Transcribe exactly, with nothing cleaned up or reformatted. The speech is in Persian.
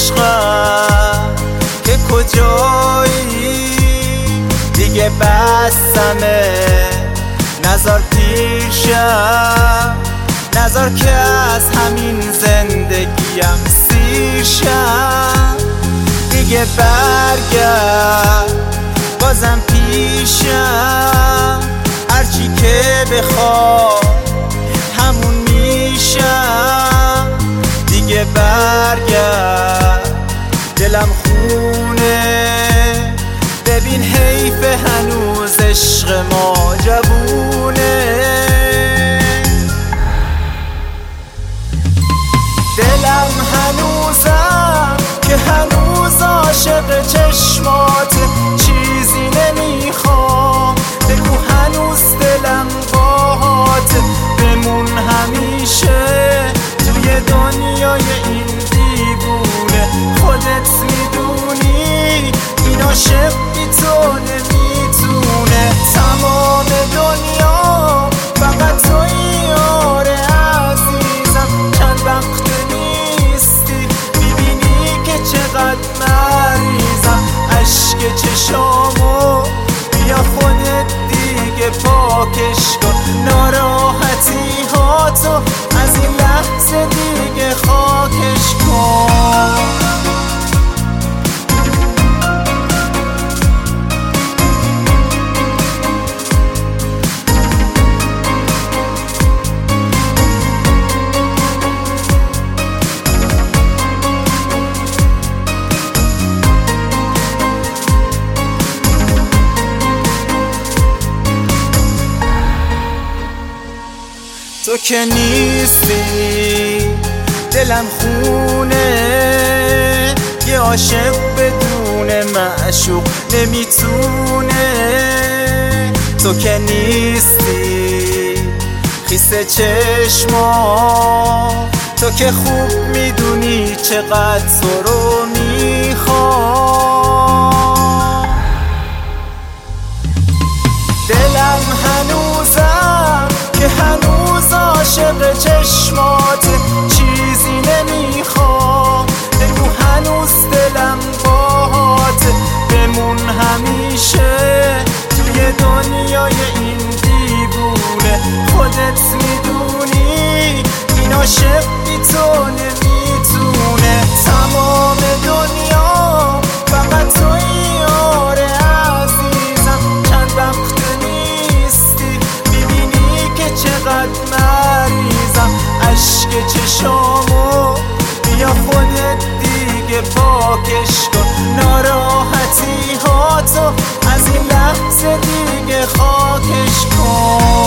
عشقم که کجایی، دیگه بسمه نظر پیشم، نظر که از همین زندگیم سیر شم. دیگه برگرد بازم پیشم، هرچی که بخواد همون میشم. دیگه برگرد دلم خونه، ببین حیف هنوز عشق ما جوونه. دلم هنوزم که هنوز عاشق چشمات، چیزی نمیخوام بگو هنوز دلم باهات. بمون همیشه توی دنیای این دیوونه، خودت میدونی این عاشق بی تو نمیتونه. تمام دنیا فقط تویی آره عزیزم، چند وقت نیستی میبینی که چقدر مریضم. عشق چشامو بیا خودت دیگه پاکش کن، ناراحتی ها تو از این لحظه دیگه خاکش کن. تو که نیستی دلم خونه، یه عاشق بدون معشوق نمیتونه. تو که نیستی خیس چشما، تو که خوب میدونی چقدر تو رو میخوام. دلم هنوزم که هنوز عاشق چشمات، چیزی نمیخوام بگو هنوز دلم باهات. بمون همیشه توی دنیای این دیوونه، خودت میدونی این عاشق بی تو نمیتونه. تمام دنیا فقط تویی آره عزیزم، چند وقت نیستی میبینی که چقدر مریضم. عشق چشامو بیا خودت دیگه پاکش کن، ناراحتی ها تو از این لحظه دیگه خاکش کن.